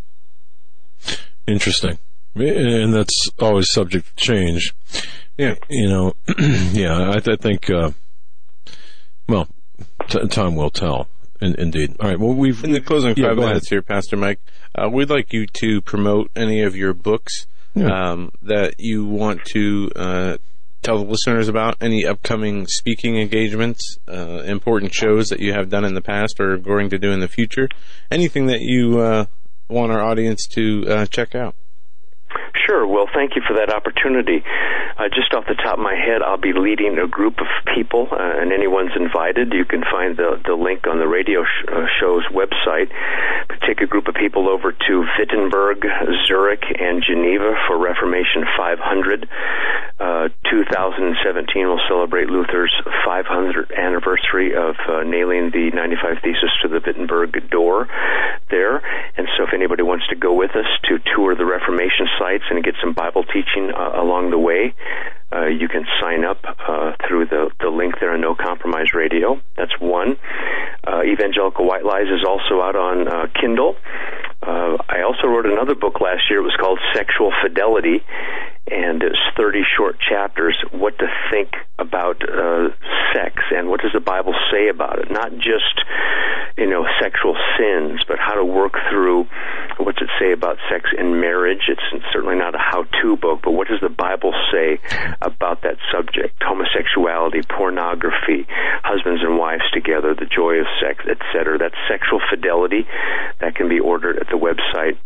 so. Interesting. And that's always subject to change. Yeah. You know, yeah, I, I think, uh, well, t- time will tell. In, indeed. All right. Well, we've in the closing yeah, five minutes here, Pastor Mike. Uh, we'd like you to promote any of your books yeah. um, that you want to uh, tell the listeners about. Any upcoming speaking engagements, uh, important shows that you have done in the past or are going to do in the future. Anything that you uh, want our audience to uh, check out. Sure. Well, thank you for that opportunity. Uh, just off the top of my head, I'll be leading a group of people, uh, and anyone's invited. You can find the, the link on the radio sh- uh, show's website. We take a group of people over to Wittenberg, Zurich, and Geneva for Reformation five hundred. Uh, two thousand seventeen will celebrate Luther's five hundredth anniversary of uh, nailing the ninety-five Theses to the Wittenberg door there. And so if anybody wants to go with us to tour the Reformation sites and get some Bible teaching uh, along the way, uh, you can sign up uh, through the, the link there on No Compromise Radio. That's one. Uh, Evangelical White Lies is also out on uh, Kindle. Uh, I also wrote another book last year. It was called Sexual Fidelity, and it's thirty short chapters, what to think about uh, sex, and what does the Bible say about it. Not just, you know, sexual sins, but how to work through what's it say about sex in marriage. It's certainly not a how-to book, but what does the Bible say about that subject? Homosexuality, pornography, husbands and wives together, the joy of sex, et cetera. That's Sexual Fidelity. That can be ordered at the website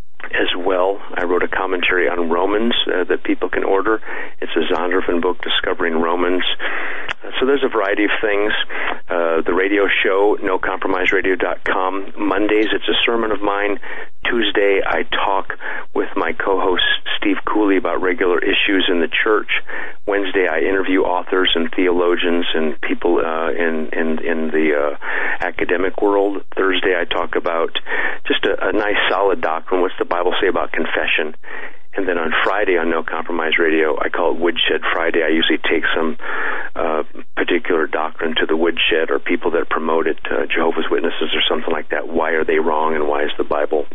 as well. I wrote a commentary on Romans uh, that people can order. It's a Zondervan book, Discovering Romans. Uh, so there's a variety of things. Uh, the radio show, no compromise radio dot com. Mondays, it's a sermon of mine. Tuesday, I talk with my co-host Steve Cooley about regular issues in the church. Wednesday, I interview authors and theologians and people uh, in, in, in the uh, academic world. Thursday, I talk about just a, a nice, solid doctrine. What's the Bible say about confession? And then on Friday on No Compromise Radio, I call it Woodshed Friday. I usually take some uh, particular doctrine to the woodshed, or people that promote it, uh, Jehovah's Witnesses or something like that. Why are they wrong, and why is the Bible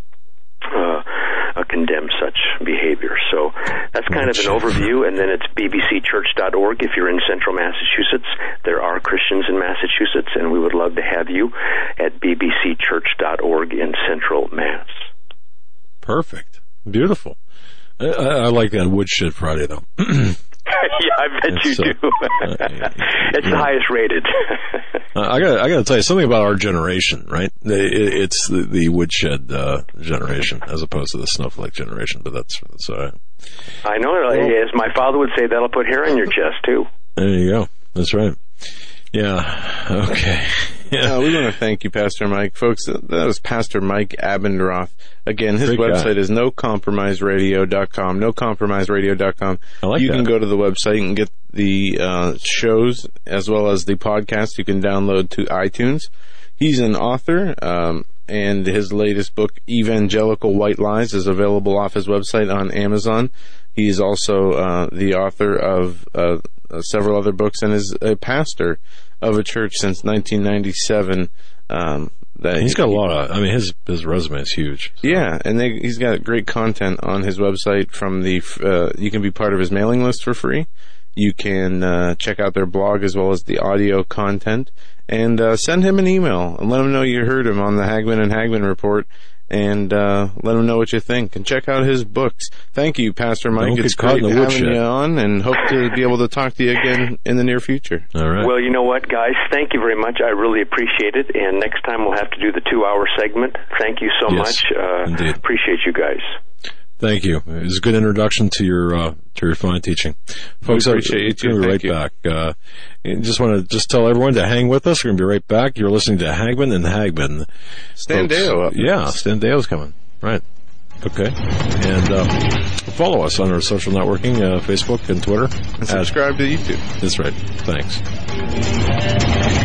uh, uh, condemn such behavior? So that's kind of an overview. And then it's b b c church dot org. If you're in central Massachusetts, there are Christians in Massachusetts, and we would love to have you at b b c church dot org in central Mass. Perfect. Beautiful. I, I like that Woodshed Friday, though. Yeah, I bet it's, you do. Uh, it's yeah. the highest rated. uh, I got I got to tell you something about our generation, right? It, it's the, the Woodshed uh, generation as opposed to the Snowflake generation, but that's, that's all right. I know. Well, as my father would say, that'll put hair on your chest, too. There you go. That's right. Yeah. Okay. Yeah. Uh, we want to thank you, Pastor Mike. Folks, that was Pastor Mike Abendroth. Again, his Great website guy. is no compromise radio dot com, no compromise radio dot com. I like you that. can go to the website and get the uh, shows as well as the podcast you can download to iTunes. He's an author, um, and his latest book, Evangelical White Lies, is available off his website on Amazon. He's also uh, the author of uh, several other books and is a pastor of a church since nineteen ninety-seven. Um, that he's got a lot of, I mean, his his resume is huge. So. Yeah, and they, he's got great content on his website. From the, uh, you can be part of his mailing list for free. You can uh, check out their blog as well as the audio content, and uh, send him an email and let him know you heard him on the Hagman and Hagman Report, and uh, let him know what you think. And check out his books. Thank you, Pastor Mike. Don't it's great great having woodshed. you on, and hope to be able to talk to you again in the near future. All right. Well, you know what, guys? Thank you very much. I really appreciate it. And next time we'll have to do the two-hour segment. Thank you so yes, much. Uh, indeed. Appreciate you guys. Thank you. It was a good introduction to your uh, to your fine teaching, folks. We appreciate you too. We'll be right Thank you. back. Uh, just want to just tell everyone to hang with us. We're going to be right back. You're listening to Hagman and Hagman. Standeo up. Yeah, Standeo's coming. Right. Okay. And uh, follow us on our social networking, uh, Facebook and Twitter. And subscribe to YouTube. That's right. Thanks.